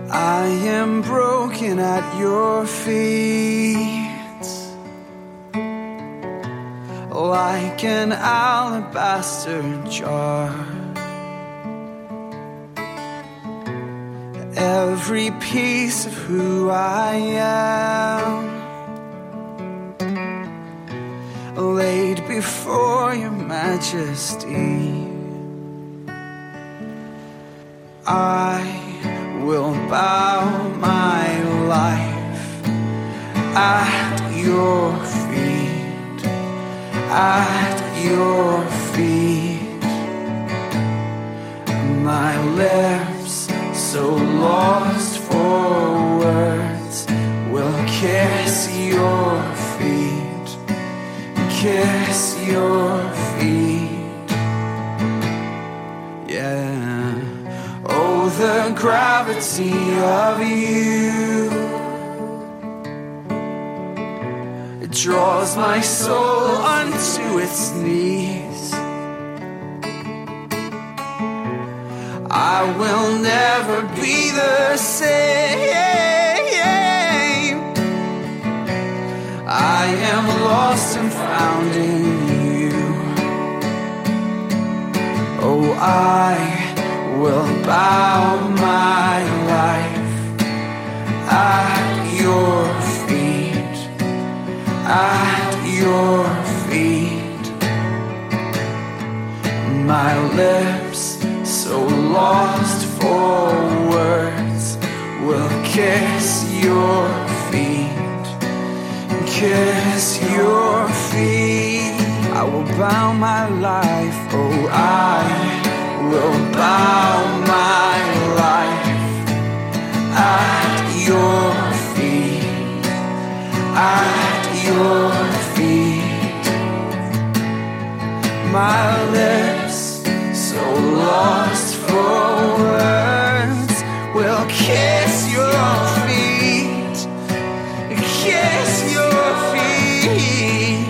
I am broken at your feet, like an alabaster jar. Every piece of who I am laid before your majesty. I will bow my life at your feet, at your feet. My lips, so lost for words, will kiss your feet, kiss your feet. Yeah. Oh, the gravity of you, it draws my soul unto its knees. I will never be the same. I am lost and found in you. Oh, I will bow my life at your feet, at your feet. My lips, so lost for words, will kiss your feet, kiss your feet. I will bow my life, oh, I will bow my life at your feet, at your feet. My lips, so lost for words, will kiss your feet, kiss your feet.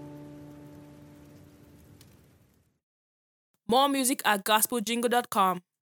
More music at gospeljingle.com.